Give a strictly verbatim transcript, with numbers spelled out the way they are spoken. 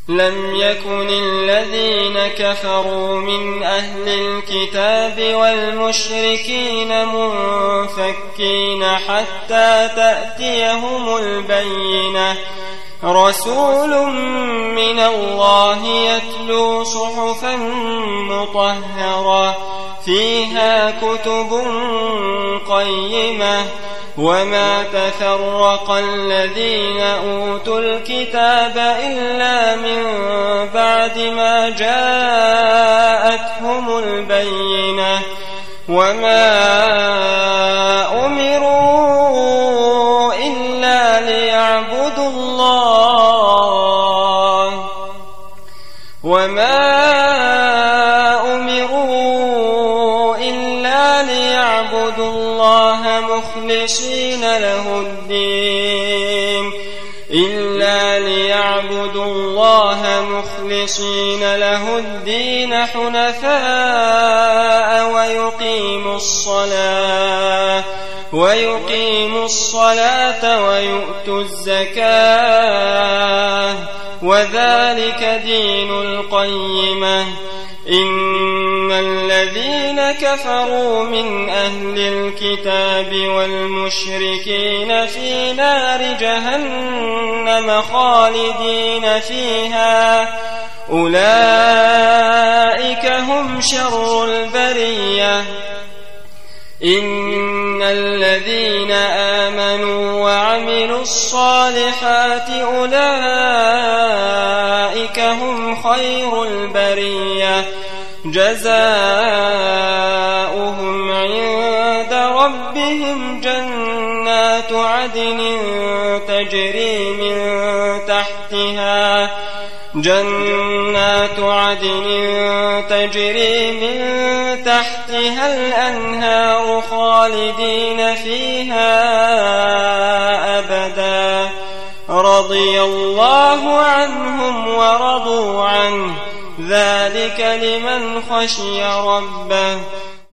لم يكن الذين كفروا من أهل الكتاب والمشركين منفكين حتى تأتيهم البينة رسول من الله يتلو صحفا مطهرة فيها كتب قيمة وما تفرق الذين أوتوا الكتاب إلا من بعد ما جاءتهم البينة وما أمروا إلا ليعبدوا الله وما أمروا إلا ليعبدوا الله مخلصين له الدين إلا ليعبدوا الله مخلصين له الدين حنفاء ويقيموا الصلاة ويقيموا الصلاة ويؤتوا الزكاة وذلك دين القيمة إن الذين كفروا من أهل الكتاب والمشركين في نار جهنم خالدين فيها أولئك هم شر البرية إن الذين آمنوا وعملوا الصالحات أولئك هم خير البرية جزاؤهم عند ربهم جنات عدن تجري من تحتها جنات عدن تجري من تحتها الأنهار خالدين فيها أبدا رضي الله عنهم ورضوا عنه ذلك لمن خشي ربه